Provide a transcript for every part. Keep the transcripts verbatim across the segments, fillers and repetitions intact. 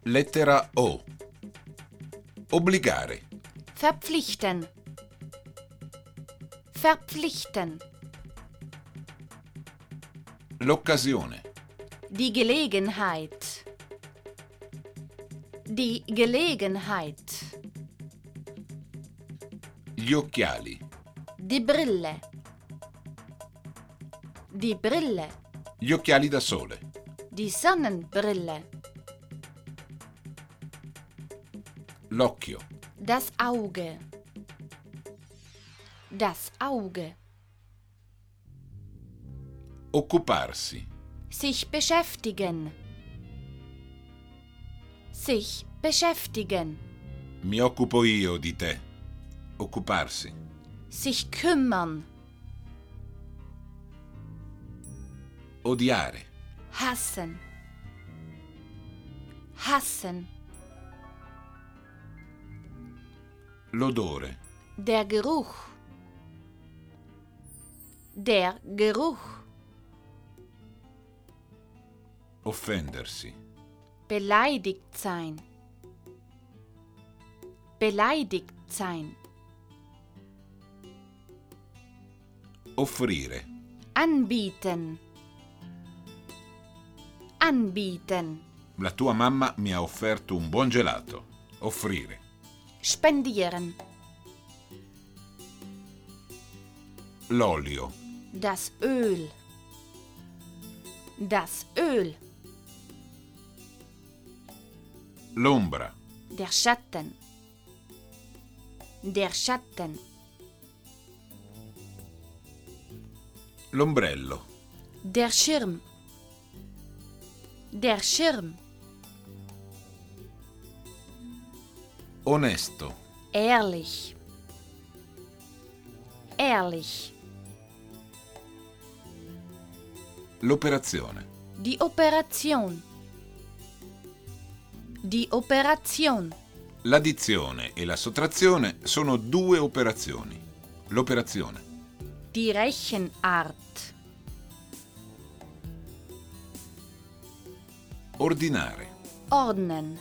Lettera O. Obbligare. Verpflichten. Verpflichten. L'occasione. Die Gelegenheit. Die Gelegenheit. Gli occhiali. Die Brille. Die Brille. Gli occhiali da sole. Die Sonnenbrille. L'occhio. Das Auge. Das Auge. Occuparsi. Sich beschäftigen. Sich beschäftigen. Mi occupo io di te. Occuparsi. Sich kümmern. Odiare. Hassen. Hassen. L'odore. Der Geruch. Der Geruch. Offendersi. Beleidigt sein. Beleidigt sein. Offrire. Anbieten. Anbieten. La tua mamma mi ha offerto un buon gelato. Offrire. Spendieren. L'olio. Das Öl. Das Öl. L'ombra. Der Schatten. Der Schatten. L'ombrello. Der Schirm. Der Schirm. Onesto. Ehrlich. Ehrlich. L'operazione. Die Operation. Die Operation. L'addizione e la sottrazione sono due operazioni. L'operazione. Die Rechenart. Ordinare. Ordnen.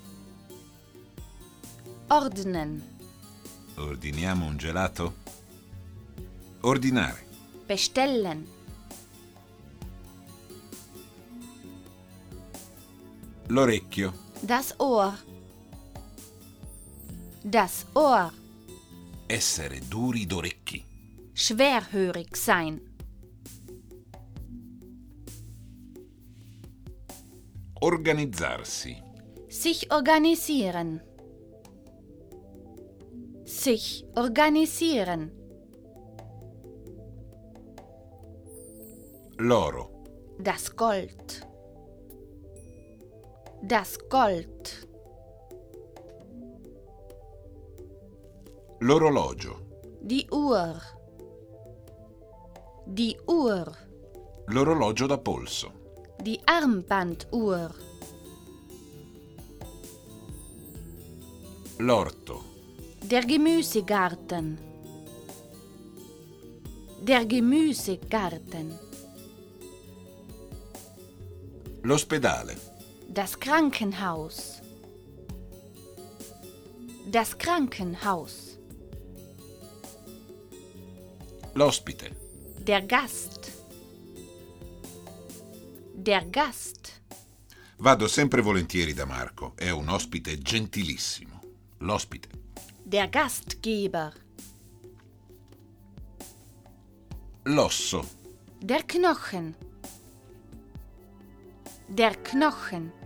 Ordnen. Ordiniamo un gelato? Ordinare. Bestellen. L'orecchio. Das Ohr. Das Ohr. Essere duri d'orecchi. Schwerhörig sein. Organizzarsi. Sich organisieren. Sich organisieren. L'oro. Das Gold. Das Gold. L'orologio. Die Uhr. Die Uhr. L'orologio da polso. Die Armbanduhr. L'orto. Der Gemüsegarten. Der Gemüsegarten. L'ospedale. Das Krankenhaus. Das Krankenhaus. L'ospite. Der Gast. Der Gast. Vado sempre volentieri da Marco. È un ospite gentilissimo. L'ospite. Der Gastgeber. L'osso. Der Knochen. Der Knochen.